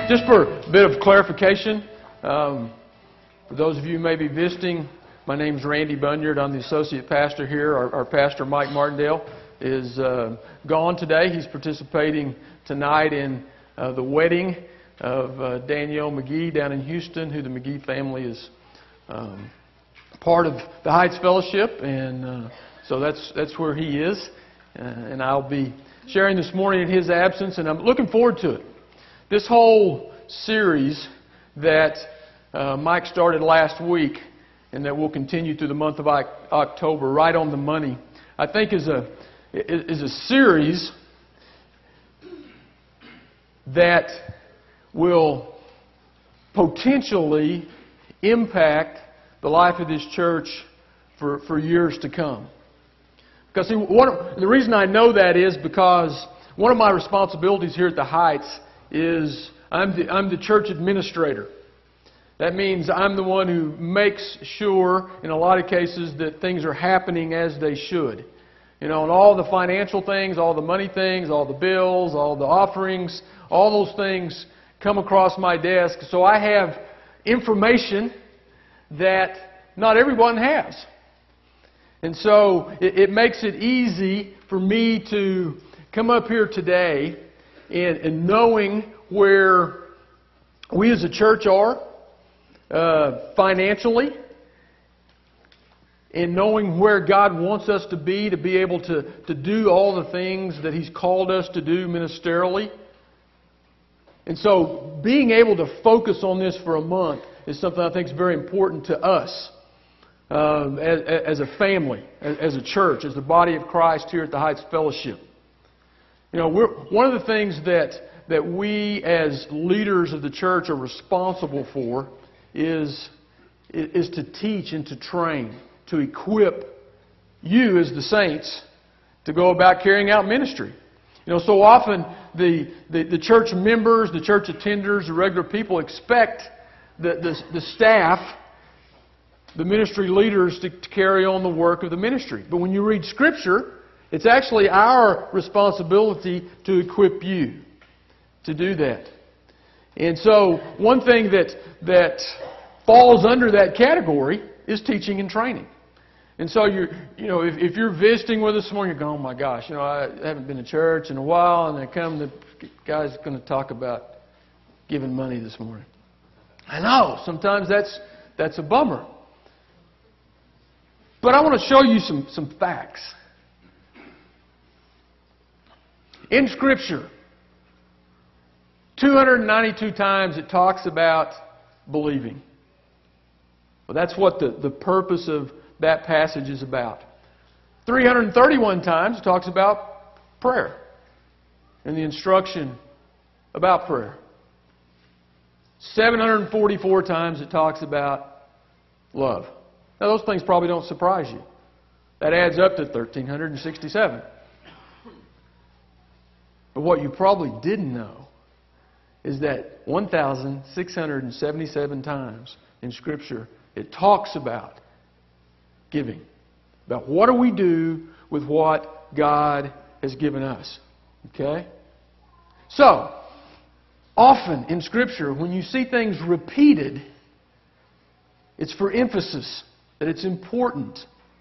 Just for a bit of clarification, for those of you who may be visiting, my name's Randy Bunyard. I'm the associate pastor here. Our pastor, Mike Martindale, is gone today. He's participating tonight in the wedding of Danielle McGee down in Houston, who the McGee family is part of the Heights Fellowship, and so that's where he is. And I'll be sharing this morning in his absence, and I'm looking forward to it. This whole series that Mike started last week and that will continue through the month of October, Right on the Money, I think is a series that will potentially impact the life of this church for years to come. Because the reason I know that is because one of my responsibilities here at the Heights is I'm the church administrator. That means I'm the one who makes sure, in a lot of cases, that things are happening as they should. You know, and all the financial things, all the money things, all the bills, all the offerings, all those things come across my desk. So I have information that not everyone has. And so it makes it easy for me to come up here today and knowing where we as a church are financially, and knowing where God wants us to be able to do all the things that He's called us to do ministerially. And so being able to focus on this for a month is something I think is very important to us as a family, as a church, as the body of Christ here at the Heights Fellowship. You know, one of the things that we as leaders of the church are responsible for is to teach and to train, to equip you as the saints to go about carrying out ministry. You know, so often the church members, the church attenders, the regular people expect the staff, the ministry leaders to carry on the work of the ministry. But when you read Scripture, it's actually our responsibility to equip you to do that. And so one thing that falls under that category is teaching and training. And so if you're visiting with us this morning, you're going, oh my gosh, you know, I haven't been to church in a while, and the guy's going to talk about giving money this morning. I know, sometimes that's a bummer. But I want to show you some facts. In Scripture, 292 times it talks about believing. Well, that's what the purpose of that passage is about. 331 times it talks about prayer and the instruction about prayer. 744 times it talks about love. Now, those things probably don't surprise you. That adds up to 1,367. But what you probably didn't know is that 1,677 times in Scripture it talks about giving. About what do we do with what God has given us. Okay? So, often in Scripture, when you see things repeated, it's for emphasis, that it's important.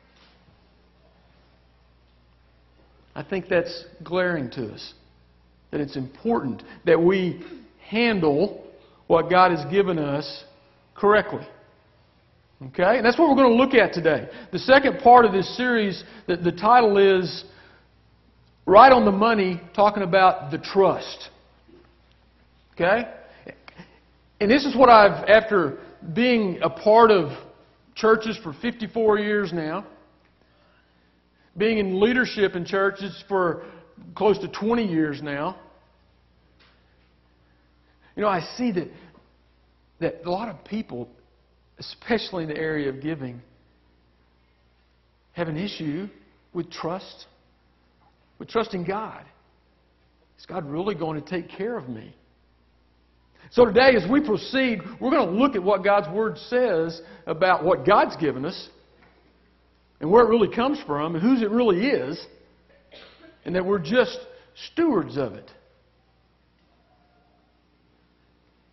I think that's glaring to us. That it's important that we handle what God has given us correctly. Okay? And that's what we're going to look at today. The second part of this series, the title is Right on the Money, talking about the trust. Okay? And this is what after being a part of churches for 54 years now, being in leadership in churches for close to 20 years now, you know, I see that a lot of people, especially in the area of giving, have an issue with trust, with trusting God. Is God really going to take care of me? So today, as we proceed, we're going to look at what God's Word says about what God's given us and where it really comes from and whose it really is, and that we're just stewards of it.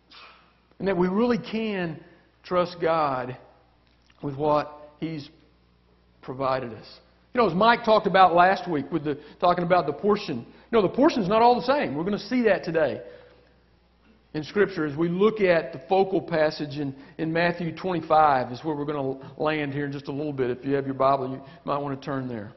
And that we really can trust God with what He's provided us. You know, as Mike talked about last week with talking about the portion, the portion's not all the same. We're going to see that today in Scripture as we look at the focal passage in Matthew 25 is where we're going to land here in just a little bit. If you have your Bible, you might want to turn there.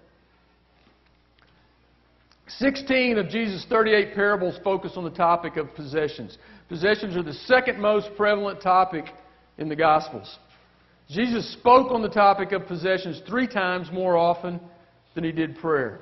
16 of Jesus' 38 parables focus on the topic of possessions. Possessions are the second most prevalent topic in the Gospels. Jesus spoke on the topic of possessions 3 times more often than He did prayer.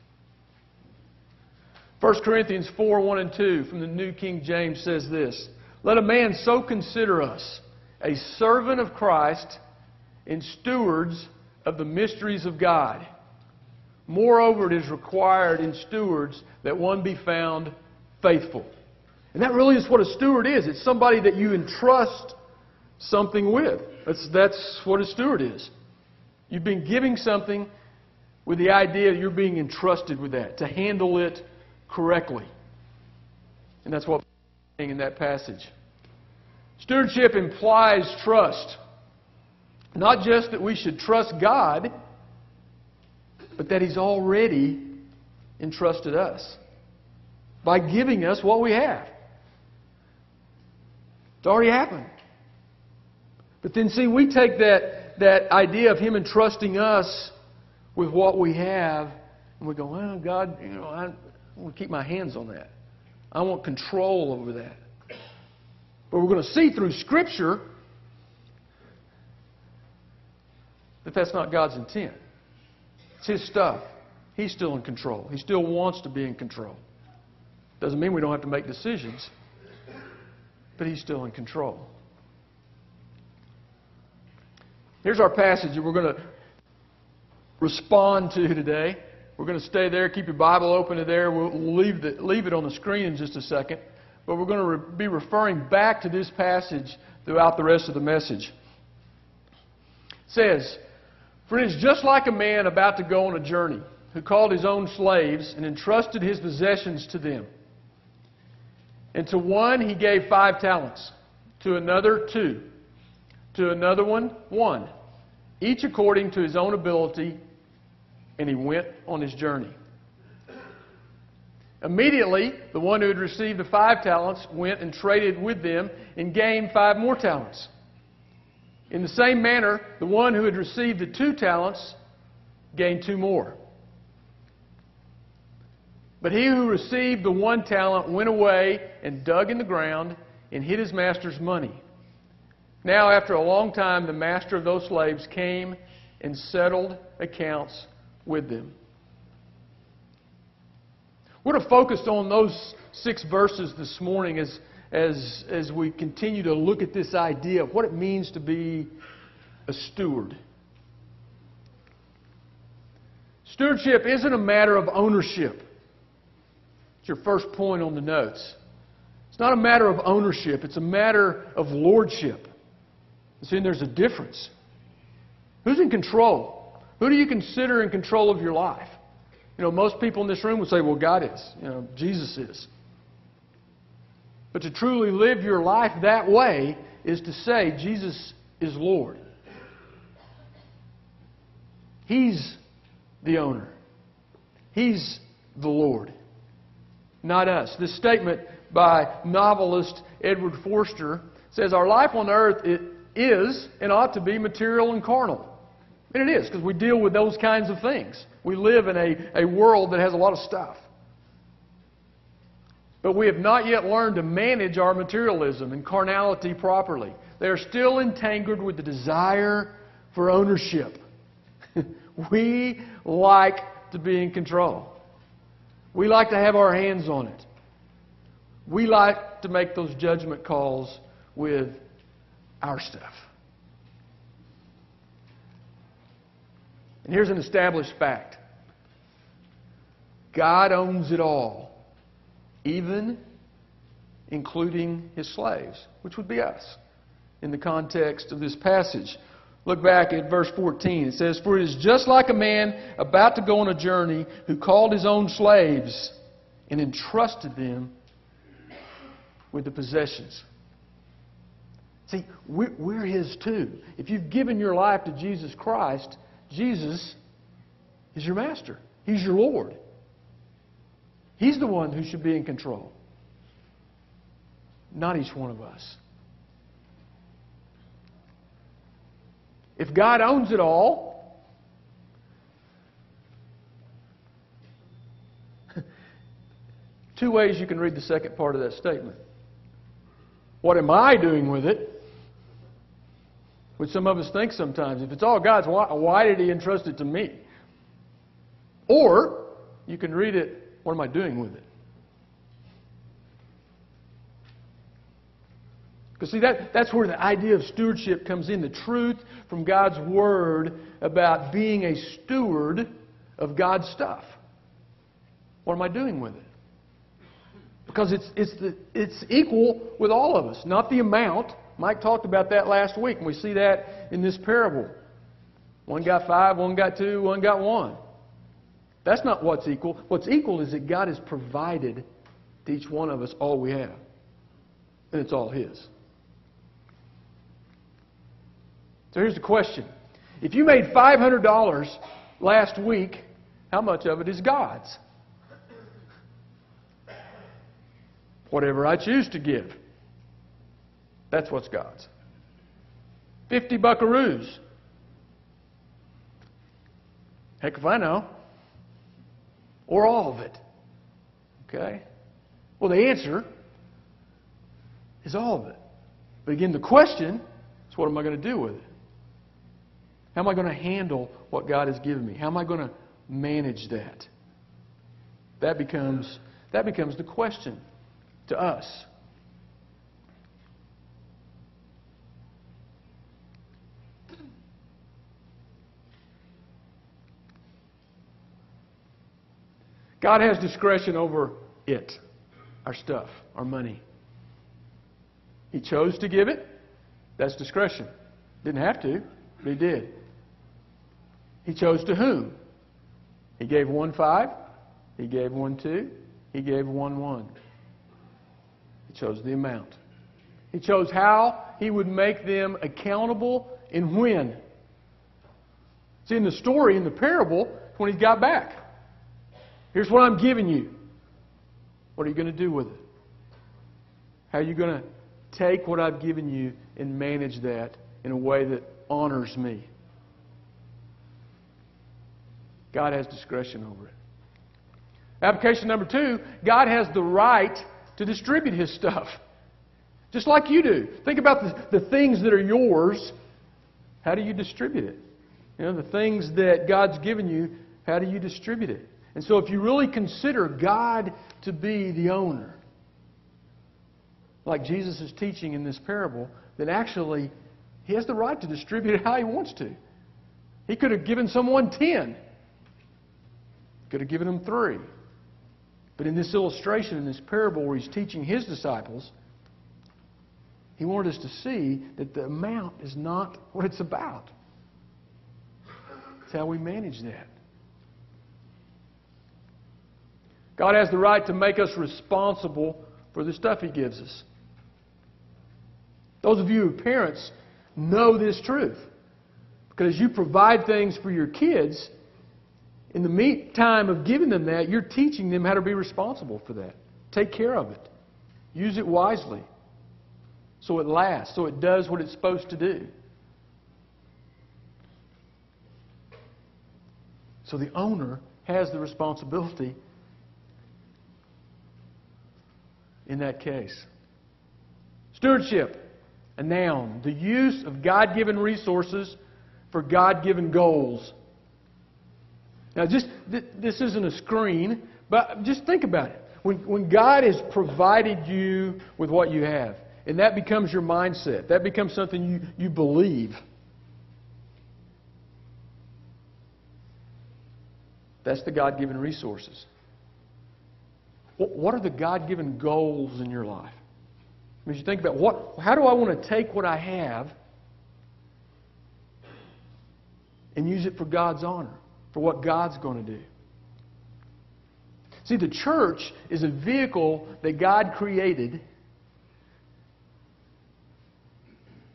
1 Corinthians 4, 1 and 2 from the New King James says this, "Let a man so consider us, a servant of Christ and stewards of the mysteries of God. Moreover, it is required in stewards that one be found faithful." And that really is what a steward is. It's somebody that you entrust something with. That's what a steward is. You've been giving something with the idea that you're being entrusted with that, to handle it correctly. And that's what we're saying in that passage. Stewardship implies trust. Not just that we should trust God, but that He's already entrusted us by giving us what we have. It's already happened. But then, see, we take that idea of Him entrusting us with what we have, and we go, well, God, I want to keep my hands on that. I want control over that. But we're going to see through Scripture that that's not God's intent. It's His stuff. He's still in control. He still wants to be in control. Doesn't mean we don't have to make decisions, but He's still in control. Here's our passage that we're going to respond to today. We're going to stay there. Keep your Bible open to there. We'll leave it on the screen in just a second. But we're going to be referring back to this passage throughout the rest of the message. It says, "For it is just like a man about to go on a journey, who called his own slaves and entrusted his possessions to them. And to one he gave 5 talents, to another 2, to another 1, each according to his own ability, and he went on his journey. Immediately, the one who had received the 5 talents went and traded with them and gained 5 more talents. In the same manner, the one who had received the 2 talents gained 2 more. But he who received the 1 talent went away and dug in the ground and hid his master's money. Now, after a long time, the master of those slaves came and settled accounts with them." We're going to focus on those 6 verses this morning as we continue to look at this idea of what it means to be a steward. Stewardship isn't a matter of ownership. It's your first point on the notes. It's not a matter of ownership. It's a matter of lordship. See, there's a difference. Who's in control? Who do you consider in control of your life? Most people in this room would say, well, God is. Jesus is. But to truly live your life that way is to say Jesus is Lord. He's the owner. He's the Lord, not us. This statement by novelist Edward Forster says our life on earth is and ought to be material and carnal. And it is, because we deal with those kinds of things. We live in a world that has a lot of stuff. But we have not yet learned to manage our materialism and carnality properly. They are still entangled with the desire for ownership. We like to be in control. We like to have our hands on it. We like to make those judgment calls with our stuff. And here's an established fact. God owns it all, even including His slaves, which would be us, in the context of this passage. Look back at verse 14. It says, "For it is just like a man about to go on a journey who called his own slaves and entrusted them with the possessions." See, we're His too. If you've given your life to Jesus Christ, Jesus is your master. He's your Lord. He's the one who should be in control, not each one of us. If God owns it all, two ways you can read the second part of that statement. What am I doing with it? Which some of us think sometimes. If it's all God's, why did He entrust it to me? Or you can read it, what am I doing with it? Because see, that's where the idea of stewardship comes in. The truth from God's Word about being a steward of God's stuff. What am I doing with it? Because it's equal with all of us, not the amount. Mike talked about that last week, and we see that in this parable. One got 5, one got 2, one got 1. That's not what's equal. What's equal is that God has provided to each one of us all we have. And it's all His. So here's the question. If you made $500 last week, how much of it is God's? Whatever I choose to give. That's what's God's. 50 buckaroos. Heck if I know. Or all of it. Okay? Well, the answer is all of it. But again, the question is, what am I going to do with it? How am I going to handle what God has given me? How am I going to manage that? That becomes the question to us. God has discretion over it, our stuff, our money. He chose to give it. That's discretion. Didn't have to, but He did. He chose to whom? He gave 1 5. He gave 1 2. He gave 1 1. He chose the amount. He chose how He would make them accountable and when. See, in the story, in the parable, when He got back. Here's what I'm giving you. What are you going to do with it? How are you going to take what I've given you and manage that in a way that honors me? God has discretion over it. Application number 2, God has the right to distribute His stuff. Just like you do. Think about the things that are yours. How do you distribute it? You know, the things that God's given you, how do you distribute it? And so if you really consider God to be the owner, like Jesus is teaching in this parable, then actually He has the right to distribute it how He wants to. He could have given someone 10. Could have given them 3. But in this illustration, in this parable where He's teaching His disciples, He wanted us to see that the amount is not what it's about. It's how we manage that. God has the right to make us responsible for the stuff He gives us. Those of you who are parents know this truth. Because as you provide things for your kids, in the meantime of giving them that, you're teaching them how to be responsible for that. Take care of it. Use it wisely. So it lasts. So it does what it's supposed to do. So the owner has the responsibility in that case. Stewardship, a noun. The use of God-given resources for God-given goals. Now, this isn't a screen, but just think about it. When God has provided you with what you have, and that becomes your mindset, that becomes something you believe, that's the God-given resources. What are the God-given goals in your life? I mean, you think about how do I want to take what I have and use it for God's honor, for what God's going to do? See, the church is a vehicle that God created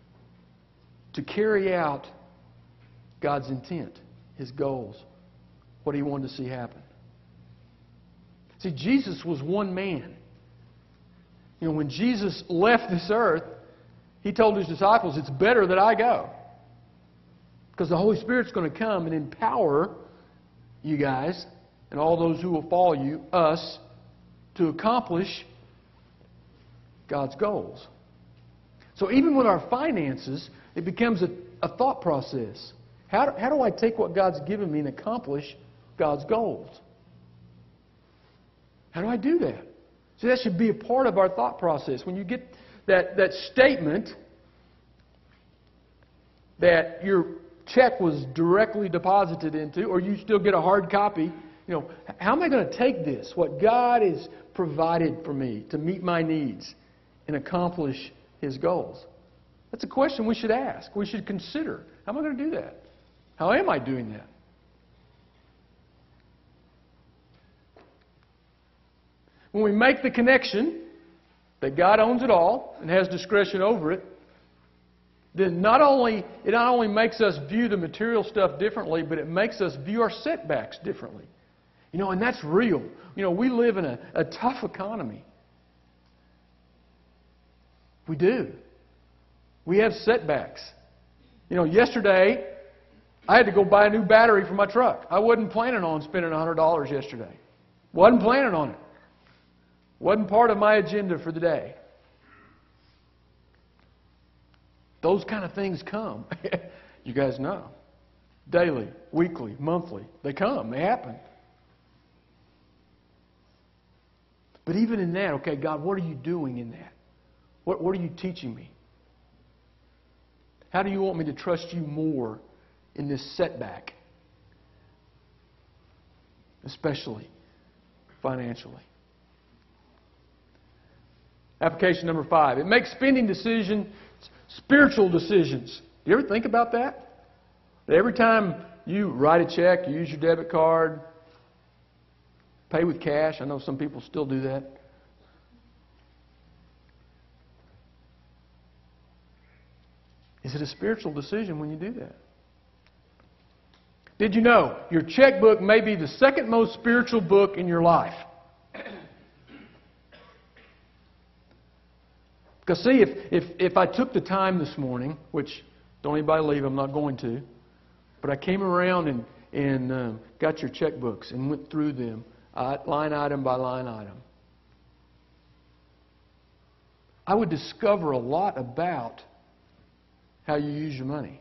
to carry out God's intent, His goals, what He wanted to see happen. See, Jesus was one man. You know, when Jesus left this earth, He told His disciples, it's better that I go. Because the Holy Spirit's going to come and empower you guys and all those who will follow you, us, to accomplish God's goals. So even with our finances, it becomes a thought process. How do I take what God's given me and accomplish God's goals? How do I do that? See, that should be a part of our thought process. When you get that statement that your check was directly deposited into, or you still get a hard copy, you know, how am I going to take this, what God has provided for me to meet my needs and accomplish His goals? That's a question we should ask. We should consider. How am I going to do that? How am I doing that? When we make the connection that God owns it all and has discretion over it, then it not only makes us view the material stuff differently, but it makes us view our setbacks differently. You know, and that's real. You know, we live in a tough economy. We do. We have setbacks. You know, yesterday, I had to go buy a new battery for my truck. I wasn't planning on spending $100 yesterday. Wasn't planning on it. Wasn't part of my agenda for the day. Those kind of things come. You guys know. Daily, weekly, monthly. They come. They happen. But even in that, okay, God, what are you doing in that? What are you teaching me? How do you want me to trust you more in this setback? Especially financially. Application number 5. It makes spending decisions spiritual decisions. Do you ever think about that? That every time you write a check, you use your debit card, pay with cash. I know some people still do that. Is it a spiritual decision when you do that? Did you know your checkbook may be the second most spiritual book in your life? Because see, if I took the time this morning, which don't anybody leave, I'm not going to, but I came around and got your checkbooks and went through them line item by line item, I would discover a lot about how you use your money.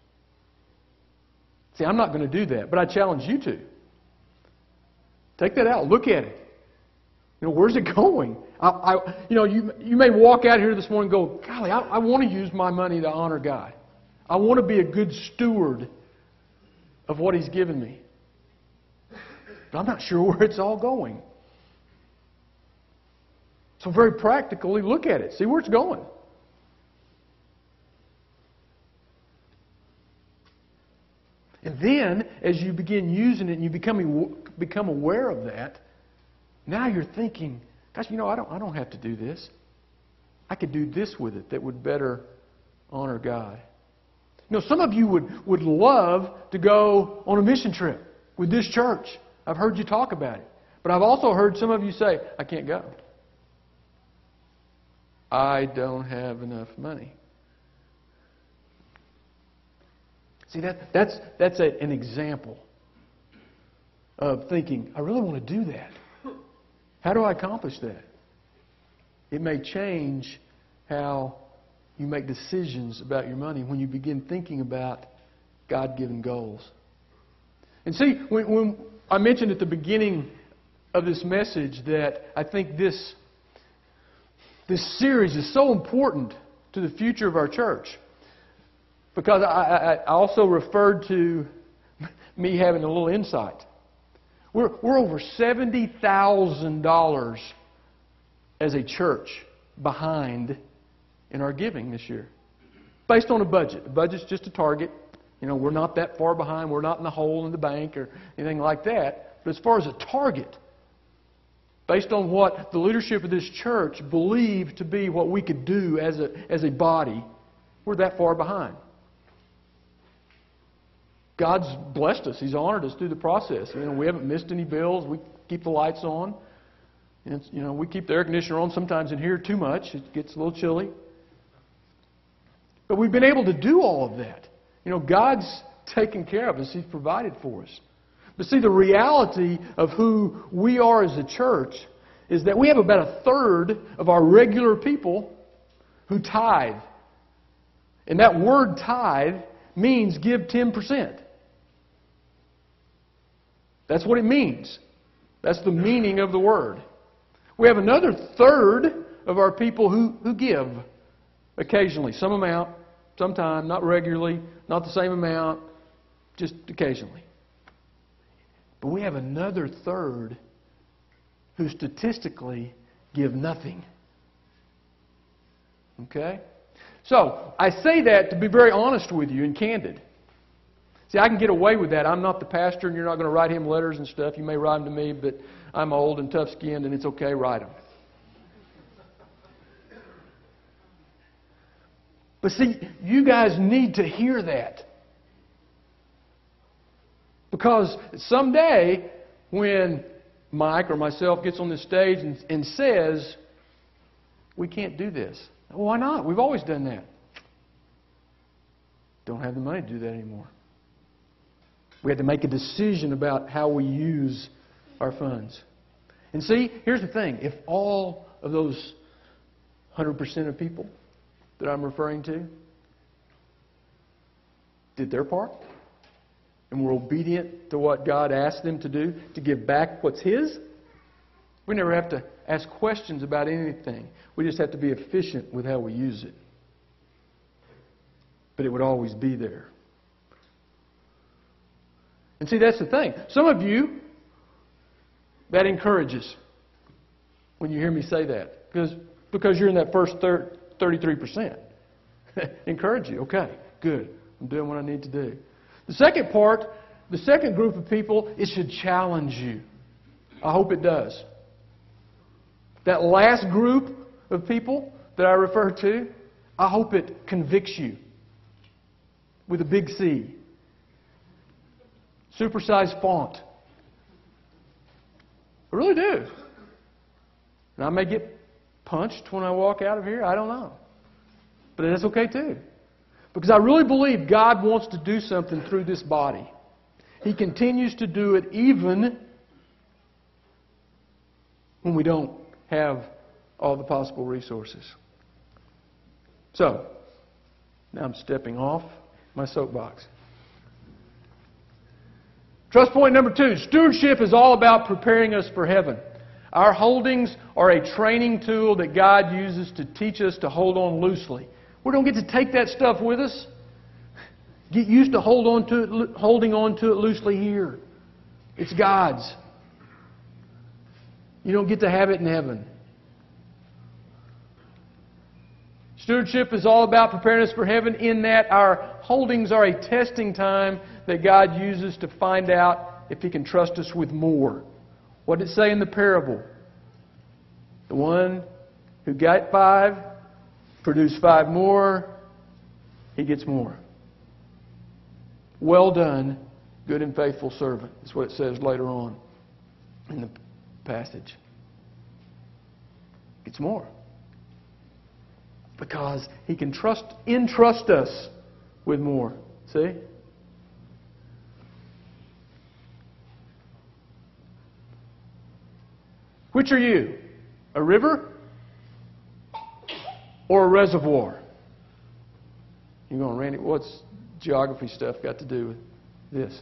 See, I'm not going to do that, but I challenge you to. Take that out. Look at it. You know, where's it going? You may walk out here this morning and go, golly, I want to use my money to honor God. I want to be a good steward of what He's given me. But I'm not sure where it's all going. So very practically, look at it. See where it's going. And then, as you begin using it and you become aware of that, now you're thinking, gosh, you know, I don't have to do this. I could do this with it that would better honor God. You know, some of you would love to go on a mission trip with this church. I've heard you talk about it. But I've also heard some of you say, I can't go. I don't have enough money. See, that's an example of thinking, I really want to do that. How do I accomplish that? It may change how you make decisions about your money when you begin thinking about God-given goals. And see, when I mentioned at the beginning of this message that I think this series is so important to the future of our church, because I also referred to me having a little insight. We're over $70,000 as a church behind in our giving this year, based on a budget. The budget's just a target. You know, we're not that far behind. We're not in the hole in the bank or anything like that. But as far as a target, based on what the leadership of this church believed to be what we could do as a body, we're that far behind. God's blessed us. He's honored us through the process. We haven't missed any bills. We keep the lights on. And we keep the air conditioner on sometimes in here too much. It gets a little chilly. But we've been able to do all of that. God's taken care of us. He's provided for us. But see, the reality of who we are as a church is that we have about a third of our regular people who tithe. And that word tithe means give 10%. That's what it means. That's the meaning of the word. We have another third of our people who give occasionally, some amount, sometime, not regularly, not the same amount, just occasionally. But we have another third who statistically give nothing. Okay? So, I say that to be very honest with you and candid. See, I can get away with that. I'm not the pastor, and you're not going to write him letters and stuff. You may write them to me, but I'm old and tough-skinned, and it's okay, write them. But see, you guys need to hear that. Because someday, when Mike or myself gets on this stage and says, we can't do this. Well, why not? We've always done that. Don't have the money to do that anymore. We had to make a decision about how we use our funds. And see, here's the thing. If all of those 100% of people that I'm referring to did their part and were obedient to what God asked them to do, to give back what's His, we never have to ask questions about anything. We just have to be efficient with how we use it. But it would always be there. And see, that's the thing. Some of you, that encourages when you hear me say that. Because you're in that first 33%. Encourage you. Okay, good. I'm doing what I need to do. The second part, the second group of people, it should challenge you. I hope it does. That last group of people that I refer to, I hope it convicts you. With a big C. Supersized font. I really do. And I may get punched when I walk out of here. I don't know. But that's okay too. Because I really believe God wants to do something through this body. He continues to do it even when we don't have all the possible resources. So, now I'm stepping off my soapbox. Trust point number 2. Stewardship is all about preparing us for heaven. Our holdings are a training tool that God uses to teach us to hold on loosely. We don't get to take that stuff with us. Get used to holding on to it loosely here. It's God's. You don't get to have it in heaven. Stewardship is all about preparing us for heaven in that our holdings are a testing time that God uses to find out if He can trust us with more. What did it say in the parable? The one who got 5 produced 5 more. He gets more. Well done, good and faithful servant. That's what it says later on in the passage. It's more. Because He can entrust us with more. See? Which are you? A river or a reservoir? You're going, Randy, what's geography stuff got to do with this?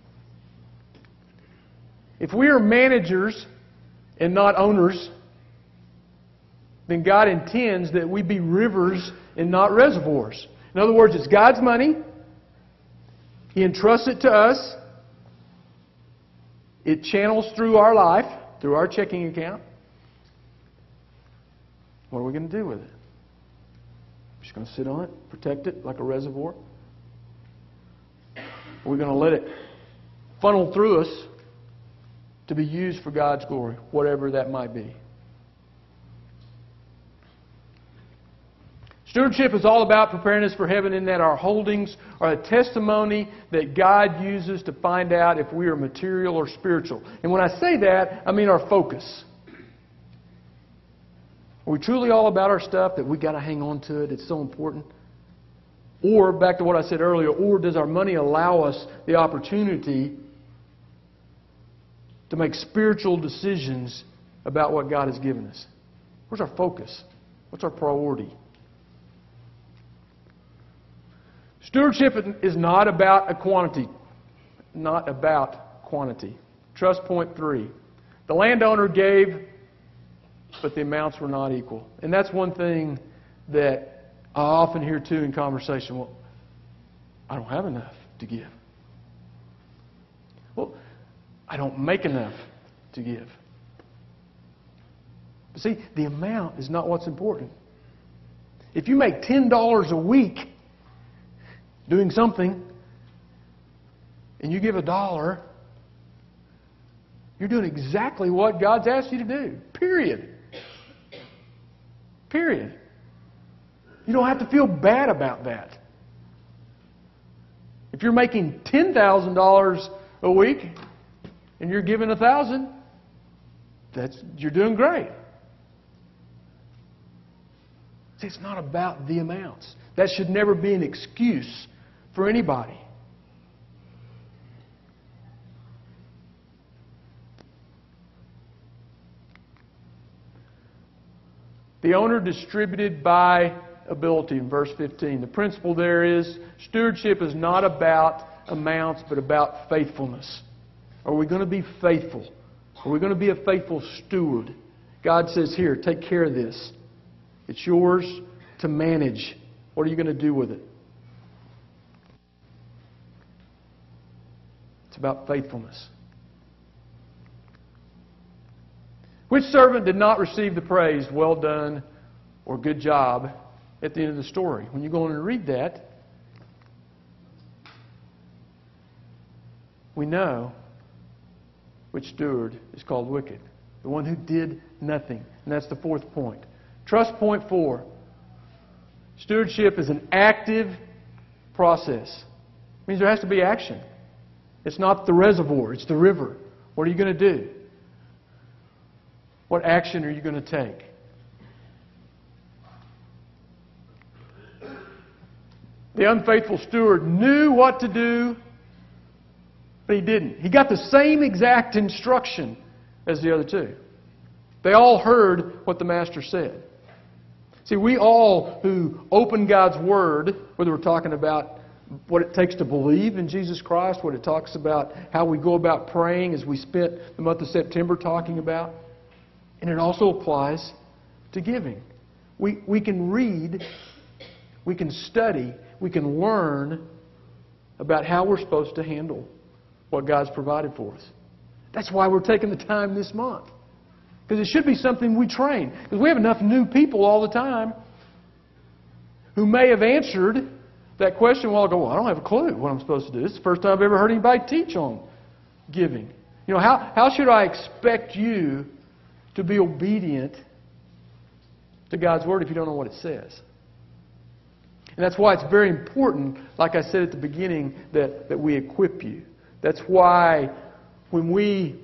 If we are managers and not owners, then God intends that we be rivers and not reservoirs. In other words, it's God's money. He entrusts it to us. It channels through our life, through our checking account. What are we going to do with it? We're just going to sit on it, protect it like a reservoir? We're going to let it funnel through us to be used for God's glory, whatever that might be. Stewardship is all about preparing us for heaven in that our holdings are a testimony that God uses to find out if we are material or spiritual. And when I say that, I mean our focus. Are we truly all about our stuff that we got to hang on to it? It's so important. Or, back to what I said earlier, or does our money allow us the opportunity to make spiritual decisions about what God has given us? Where's our focus? What's our priority? Stewardship is not about a quantity. Not about quantity. Trust point 3. The landowner gave, but the amounts were not equal. And that's one thing that I often hear too in conversation. Well, I don't have enough to give. Well, I don't make enough to give. But see, the amount is not what's important. If you make $10 a week doing something, and you give $1, you're doing exactly what God's asked you to do. Period. Period. You don't have to feel bad about that. If you're making $10,000 a week and you're giving $1,000, you're doing great. See, it's not about the amounts. That should never be an excuse for anybody. The owner distributed by ability in verse 15. The principle there is stewardship is not about amounts but about faithfulness. Are we going to be faithful? Are we going to be a faithful steward? God says here, take care of this. It's yours to manage. What are you going to do with it? It's about faithfulness. Which servant did not receive the praise, well done, or good job, at the end of the story? When you go on and read that, we know which steward is called wicked. The one who did nothing. And that's the fourth point. Trust point 4. Stewardship is an active process. It means there has to be action. It's not the reservoir, it's the river. What are you going to do? What action are you going to take? The unfaithful steward knew what to do, but he didn't. He got the same exact instruction as the other two. They all heard what the master said. See, we all who open God's Word, whether we're talking about what it takes to believe in Jesus Christ, what it talks about, how we go about praying, as we spent the month of September talking about, and it also applies to giving. We can read, we can study, we can learn about how we're supposed to handle what God's provided for us. That's why we're taking the time this month. Because it should be something we train. Because we have enough new people all the time who may have answered that question a while ago. Well, I don't have a clue what I'm supposed to do. This is the first time I've ever heard anybody teach on giving. You know, how should I expect you to be obedient to God's Word if you don't know what it says? And that's why it's very important, like I said at the beginning, that we equip you. That's why when we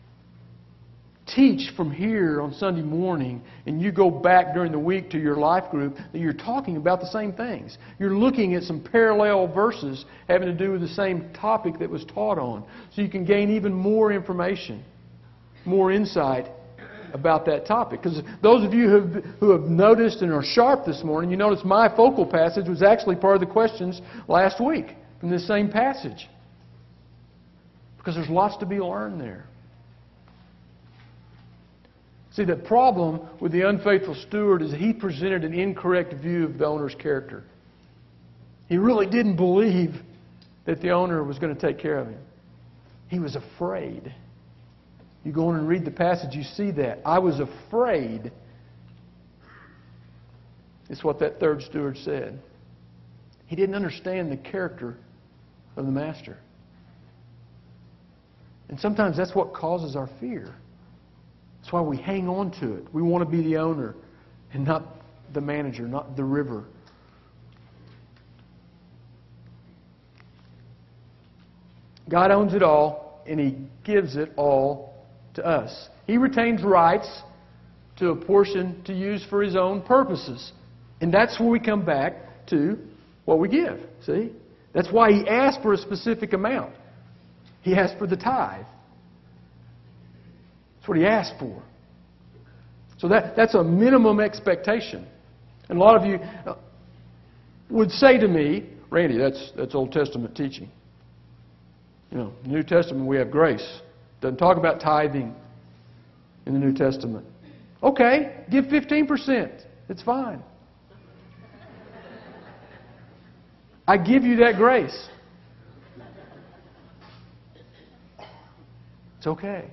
teach from here on Sunday morning and you go back during the week to your life group, that you're talking about the same things. You're looking at some parallel verses having to do with the same topic that was taught on. So you can gain even more information, more insight about that topic. Because those of you who have noticed and are sharp this morning, you notice my focal passage was actually part of the questions last week from this same passage. Because there's lots to be learned there. See, the problem with the unfaithful steward is that he presented an incorrect view of the owner's character. He really didn't believe that the owner was going to take care of him. He was afraid. You go on and read the passage, you see that. I was afraid. It's what that third steward said. He didn't understand the character of the master. And sometimes that's what causes our fear. That's why we hang on to it. We want to be the owner and not the manager, not the river. God owns it all, and He gives it all to us. He retains rights to a portion to use for His own purposes. And that's where we come back to what we give. See? That's why He asked for a specific amount. He asked for the tithe. That's what He asked for. So that's a minimum expectation. And a lot of you would say to me, Randy, that's Old Testament teaching. You know, New Testament we have grace. Doesn't talk about tithing in the New Testament. Okay, give 15%. It's fine. I give you that grace. It's okay.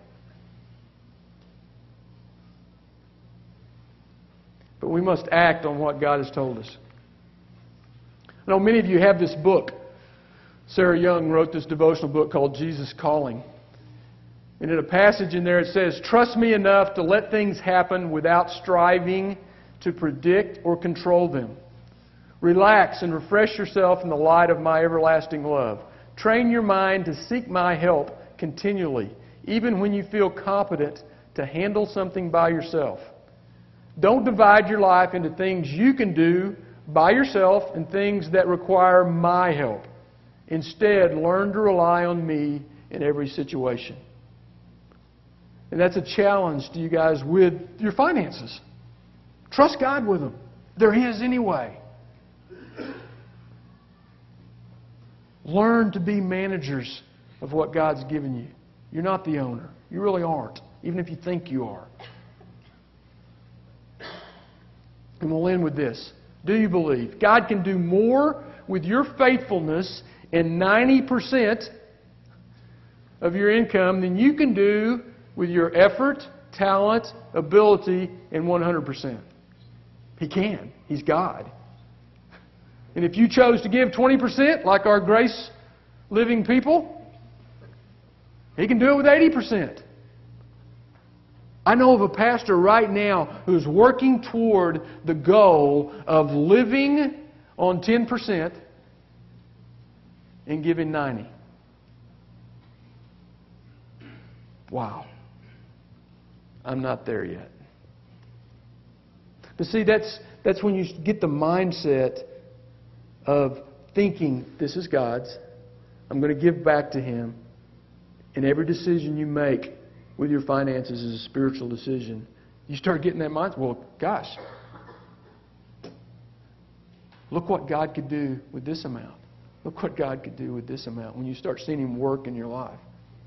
But we must act on what God has told us. I know many of you have this book. Sarah Young wrote this devotional book called Jesus Calling. And in a passage in there it says, "Trust me enough to let things happen without striving to predict or control them. Relax and refresh yourself in the light of my everlasting love. Train your mind to seek my help continually, even when you feel competent to handle something by yourself. Don't divide your life into things you can do by yourself and things that require my help. Instead, learn to rely on me in every situation." And that's a challenge to you guys with your finances. Trust God with them. They're His anyway. Learn to be managers of what God's given you. You're not the owner. You really aren't, even if you think you are. And we'll end with this. Do you believe God can do more with your faithfulness and 90% of your income than you can do with your effort, talent, ability, and 100%? He can. He's God. And if you chose to give 20% like our Grace Living people, He can do it with 80%. I know of a pastor right now who's working toward the goal of living on 10% and giving 90%. Wow. I'm not there yet. But see, that's when you get the mindset of thinking, this is God's. I'm going to give back to Him. And every decision you make with your finances is a spiritual decision. You start getting that mindset. Well, gosh, look what God could do with this amount. Look what God could do with this amount when you start seeing Him work in your life.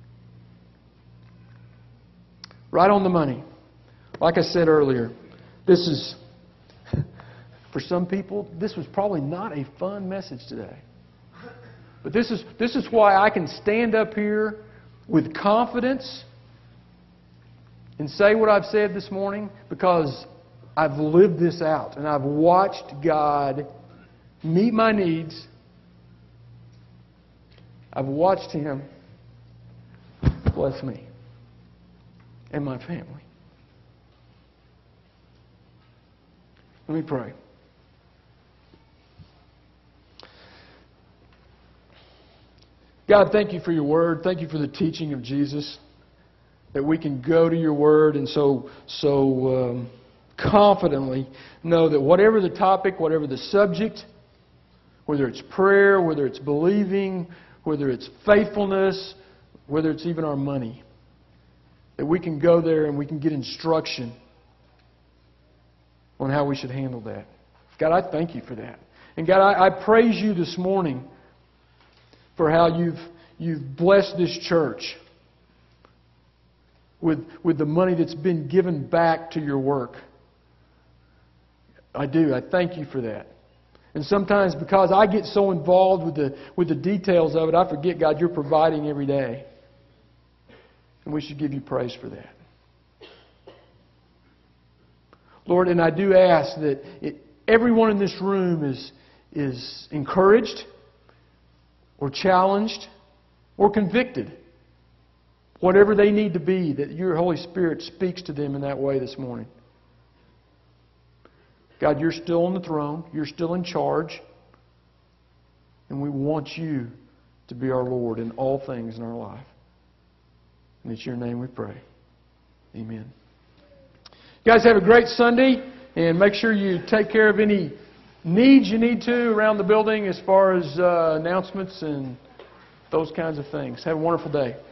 Right on the money. Like I said earlier, this is, for some people, this was probably not a fun message today. But this is why I can stand up here with confidence and say what I've said this morning, because I've lived this out and I've watched God meet my needs. I've watched Him bless me and my family. Let me pray. God, thank You for Your Word. Thank You for the teaching of Jesus. That we can go to Your Word and so confidently know that whatever the topic, whatever the subject, whether it's prayer, whether it's believing, whether it's faithfulness, whether it's even our money, that we can go there and we can get instruction on how we should handle that. God, I thank You for that. And God, I praise You this morning for how you've blessed this church with the money that's been given back to Your work. I do. I thank You for that. And sometimes because I get so involved with the details of it, I forget, God, You're providing every day. And we should give You praise for that. Lord, and I do ask that everyone in this room is encouraged or challenged or convicted. Whatever they need to be, that Your Holy Spirit speaks to them in that way this morning. God, You're still on the throne. You're still in charge. And we want You to be our Lord in all things in our life. And it's Your name we pray. Amen. You guys have a great Sunday, and make sure you take care of any needs you need to around the building as far as announcements and those kinds of things. Have a wonderful day.